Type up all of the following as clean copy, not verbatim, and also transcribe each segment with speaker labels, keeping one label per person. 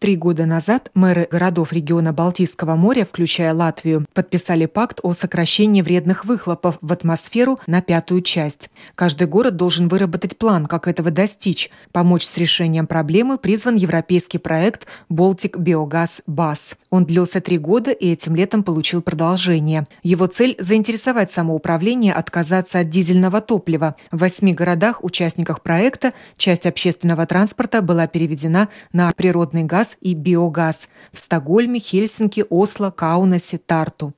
Speaker 1: 3 года назад мэры городов региона Балтийского моря, включая Латвию, подписали пакт о сокращении вредных выхлопов в атмосферу на 5-ю часть. Каждый город должен выработать план, как этого достичь. Помочь с решением проблемы призван европейский проект Baltic Biogas Bus. Он длился 3 года и этим летом получил продолжение. Его цель – заинтересовать самоуправление отказаться от дизельного топлива. В 8 городах, участниках проекта, часть общественного транспорта была переведена на природный газ и биогаз в Стокгольме, Хельсинки, Осло, Каунасе, Тарту.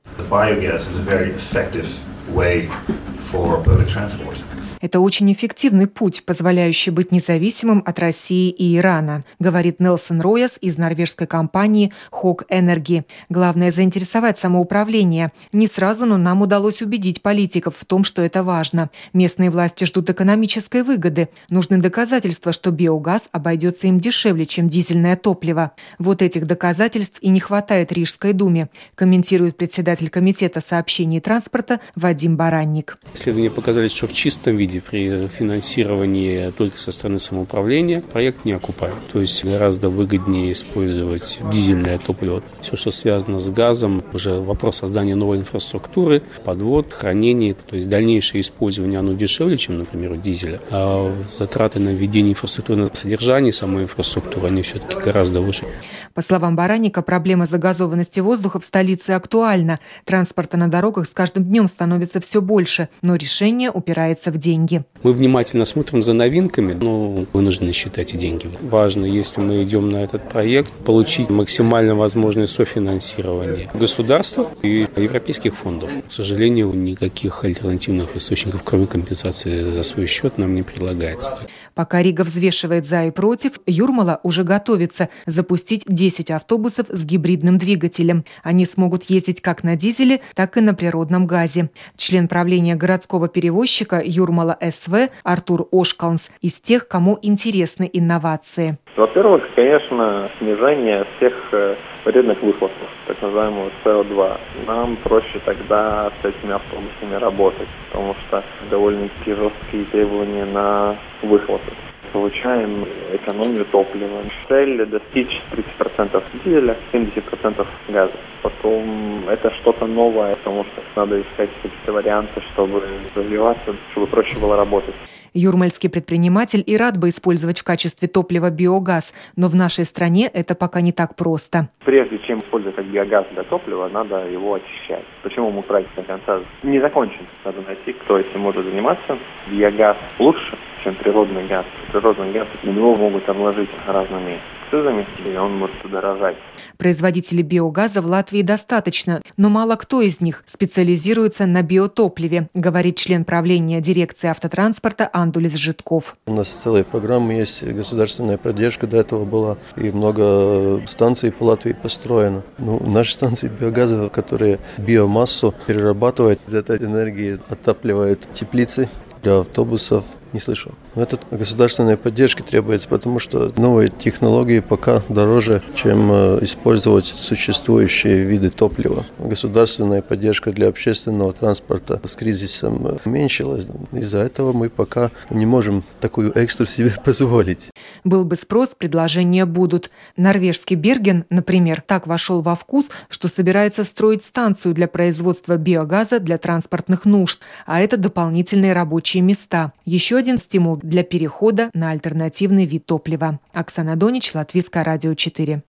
Speaker 1: Это очень эффективный путь, позволяющий быть независимым от России и Ирана, говорит Нелсон Рояс из норвежской компании Hog Energy. Главное – заинтересовать самоуправление. Не сразу, но нам удалось убедить политиков в том, что это важно. Местные власти ждут экономической выгоды. Нужны доказательства, что биогаз обойдется им дешевле, чем дизельное топливо. Вот этих доказательств и не хватает Рижской думе, комментирует председатель комитета сообщений и транспорта Вадим Баранник.
Speaker 2: Исследования показали, что в чистом виде при финансировании только со стороны самоуправления проект не окупаем. То есть гораздо выгоднее использовать дизельное топливо. Все, что связано с газом, уже вопрос создания новой инфраструктуры, подвод, хранения, то есть дальнейшее использование, оно дешевле, чем, например, у дизеля. А затраты на введение инфраструктуры, на содержание самой инфраструктуры, они все-таки гораздо выше.
Speaker 1: По словам Баранника, проблема загазованности воздуха в столице актуальна. Транспорта на дорогах с каждым днем становится все больше, но решение упирается в деньги.
Speaker 2: Мы внимательно смотрим за новинками, но вынуждены считать и деньги. Важно, если мы идем на этот проект, получить максимально возможное софинансирование государства и европейских фондов. К сожалению, никаких альтернативных источников, кроме компенсации за свой счет, нам не предлагается.
Speaker 1: Пока Рига взвешивает за и против, Юрмала уже готовится запустить 10 автобусов с гибридным двигателем. Они смогут ездить как на дизеле, так и на природном газе. Член правления городского перевозчика Юрмала СВ Артур Ошкалнс из тех, кому интересны инновации.
Speaker 3: Во-первых, конечно, снижение всех вредных выхлопов, так называемого СО2. Нам проще тогда с этими автобусами работать, потому что довольно-таки жесткие требования на выхлопы. Получаем экономию топлива. Цель достичь 30% дизеля, 70% газа. Потом это что-то новое, потому что надо искать какие-то варианты, чтобы развиваться, чтобы проще было работать.
Speaker 1: Юрмальский предприниматель и рад бы использовать в качестве топлива биогаз, но в нашей стране это пока не так просто.
Speaker 3: Прежде чем использовать как биогаз для топлива, надо его очищать. Почему мы проект до конца не закончен? Надо найти, кто этим может заниматься. Биогаз лучше, чем природный газ. Природный газ, на него могут обложить разными акцизами, и он может удорожать.
Speaker 1: Производителей биогаза в Латвии достаточно, но мало кто из них специализируется на биотопливе, говорит член правления дирекции автотранспорта Андулис Житков.
Speaker 4: У нас целая программа есть, государственная поддержка. До этого была и много станций по Латвии построено. Наши станции биогаза, которые биомассу перерабатывают, из этой энергии отапливают теплицы для автобусов. Не слышал. Эта государственная поддержка требуется, потому что новые технологии пока дороже, чем использовать существующие виды топлива. Государственная поддержка для общественного транспорта с кризисом уменьшилась. Из-за этого мы пока не можем такую экстру себе позволить.
Speaker 1: Был бы спрос, предложения будут. Норвежский Берген, например, так вошел во вкус, что собирается строить станцию для производства биогаза для транспортных нужд, а это дополнительные рабочие места. Еще один стимул для перехода на альтернативный вид топлива. Оксана Донич, Латвийское радио 4.